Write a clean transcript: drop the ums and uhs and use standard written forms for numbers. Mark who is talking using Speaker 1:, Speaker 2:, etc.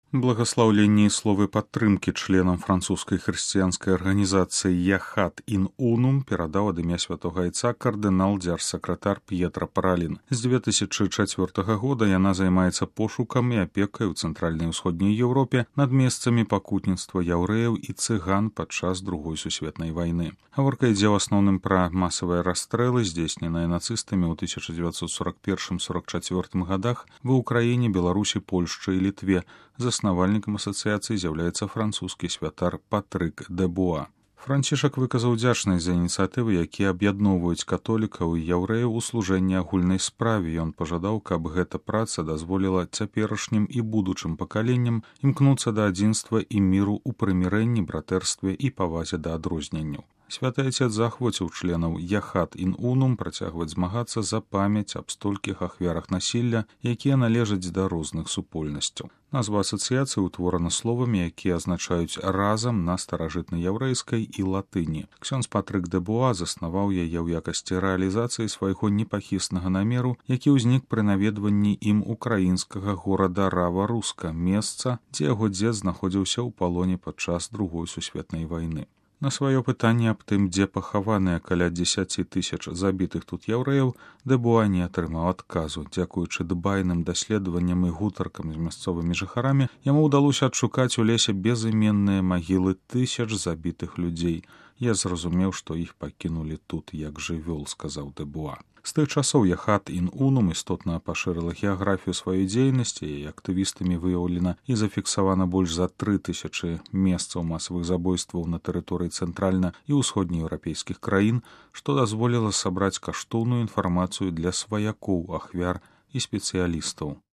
Speaker 1: Благаслаўленні і словы падтрымкі членам французскай хрысціянскай арганізацыі «Яхат ін Унум» перадаў ад імя святога айца кардынал дзяржсакратар П'етра Паралін. З 2004 года яна займаецца пошукам і апекай у цэнтральнай і ўсходняй Еўропе над месцамі пакутніцтва яўрэяў і цыган падчас Другой сусветнай вайны. Гаворка ідзе ў асноўным пра масавыя расстрэлы, здзейсненыя нацыстамі ў 1941-44 годах ва ўкраіне, Беларусі, Польшчы і Літве. Заснавальнікам асацыяцыі з'яўляецца французскі святар Патрык де Буа. Францішак выказаў удзячнасць за ініцыятывы, якія аб'ядноўваюць католікаў і яўрэяў у служэнні агульнай справе. Ён пажадаў, каб гэта праца дазволіла цяперашнім і будучым пакаленням імкнуцца да адзінства і міру ў прымірэнні, братэрстве і павазе да адрозненняў. Святы айцец захвоціў членаў «Яхат ін Унум» працягваць змагацца за памяць аб столькіх ахвярах насілля, якія належаць да розных супольнасцяў. Назва асацыяцыі ўтворана словамі, якія азначаюць «разам» на старажытнаяўрэйскай і латыні. Ксёндз Патрык де Буа заснаваў яе ў якасці рэалізацыі свайго непахіснага намеру, які ўзнік пры наведванні ім украінскага горада Рава-Руска, месца, дзе яго дзед знаходзіўся ў палоне падчас Другой сусветнай вайны. На сваё пытанне аб тым, дзе пахаваныя каля 10 000 забітых тут яўрэяў, де Буа не атрымаў адказу. Дзякуючы дбайным даследаванням і гутаркам з мясцовымі жыхарамі, яму ўдалося адшукаць у лесе безыменныя магілы тысяч забітых людзей. Я зразумеў, што іх пакінулі тут як жывёл, сказаў де Буа. З тых часоў «Яхат ін Унум» істотна пашырыла геаграфію сваёй дзейнасці, і актывістамі выяўлена і зафіксавана больш за 3000 месцаў масавых забойстваў на тэрыторыі цэнтральна- і ўсходнееўрапейскіх краін, што дазволіла сабраць каштоўную інфармацыю для сваякоў ахвяр і спецыялістаў.